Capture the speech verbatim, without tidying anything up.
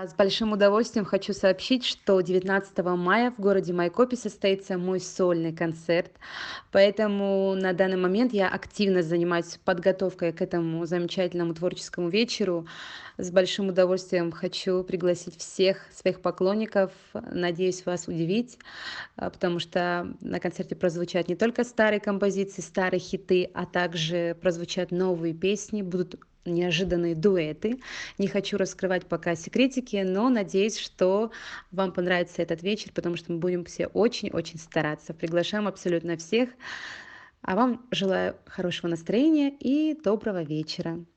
С большим удовольствием хочу сообщить, что девятнадцатого мая в городе Майкопе состоится мой сольный концерт, поэтому на данный момент я активно занимаюсь подготовкой к этому замечательному творческому вечеру. С большим удовольствием хочу пригласить всех своих поклонников. Надеюсь вас удивить, а, потому что на концерте прозвучат не только старые композиции, старые хиты, а также прозвучат новые песни, будут неожиданные дуэты. Не хочу раскрывать пока секретики, но надеюсь, что вам понравится этот вечер, потому что мы будем все очень-очень стараться. Приглашаем абсолютно всех. А вам желаю хорошего настроения и доброго вечера.